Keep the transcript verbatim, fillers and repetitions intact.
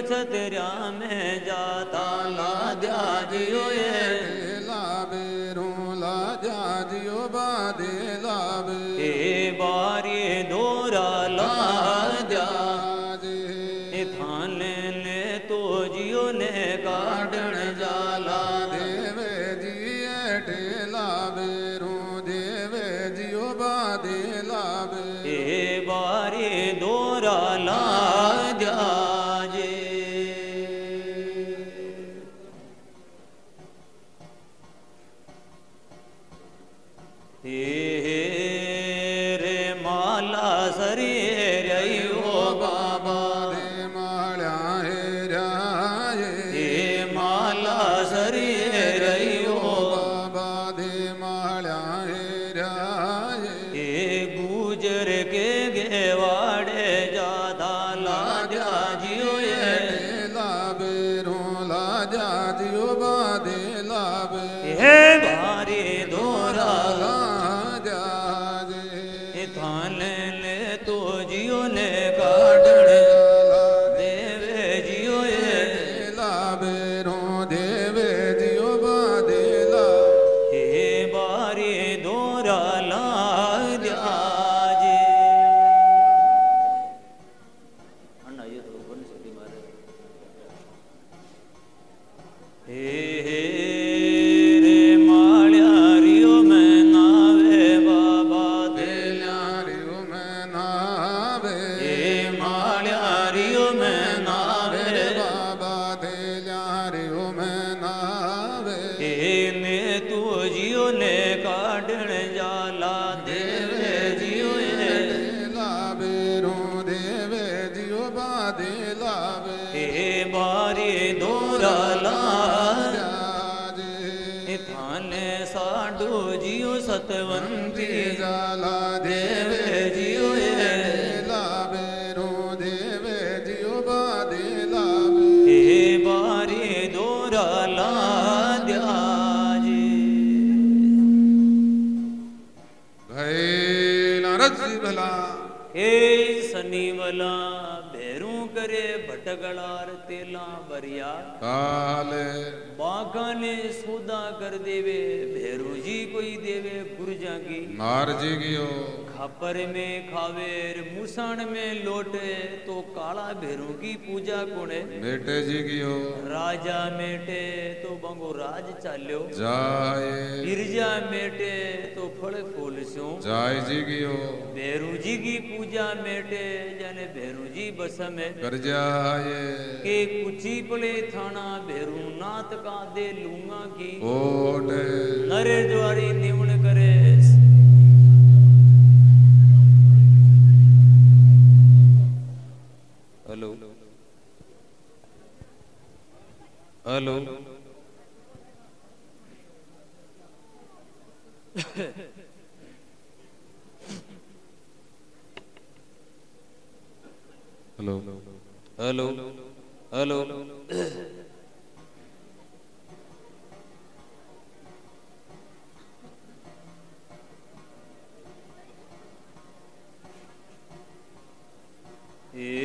छतरिया में जाता लाद्या जियो ये लाबेरू लाद्या जियो बादे लाबे ए बारी दोरा लाद्या थाने ने तो जियो ने काटन जाला देवे जिये ठेला बेरू देवे जियो बादे लाबे ए बारी दोरा लाद्या जे हे रे माला सरी रयो बाबा दे माला हे राये हे माला सरी रयो बाबा दे माला हे राये हे गुजर के गेवाड़े जादा लाद्या जियो ये लाबेरू लाद्या जियो बादे लाबे हे भारी दोरा लाद्या हे थाने ने तो जियो ने काटन देवे जियो ये लाबेरू देवे जियो बादे ला हे बारी दोरा लाद्या जे अन्ना ये तो बन सकती मारे हे हे रे माळ्या रियो में नावे बाबा दे ल्यारियो में नावे हे माळ्या रियो में नावे बाबा दे ल्यारियो में नावे हे ने तू जियो ने काढण जाला देवे जियो ये लाबेरू देवे जियो बादे लावे हे बारी दोरा लाद्या जे हे थाने साडू जियो सतवंती जाला देवे जियो ये लाबेरू देवे जियो बादे लावे हे बारी दोरा लाद्या जी भय नारद जी भला हे सनीवला भेरू करे भटगलार तेला बरिया काल बागा ने सौदा कर देवे भेरू जी कोई देवे गुरजा की नार जी गियो खापर में खावेर मुसाण में लोटे तो काला भेरू की पूजा कोणे बेटे जी गियो राजा मेटे तो बंगो राज चाल्यो जाए गिरजा मेटे तो फल फूल स्यो जाय जी गियो भेरू जी की पूजा मेटे जाने भेरू जी बस में कर जाए के कुची पले थाना भेरू नाथ का दे लूंगा की ओट नरे द्वारी निवण करे hello hello hello hello hello ए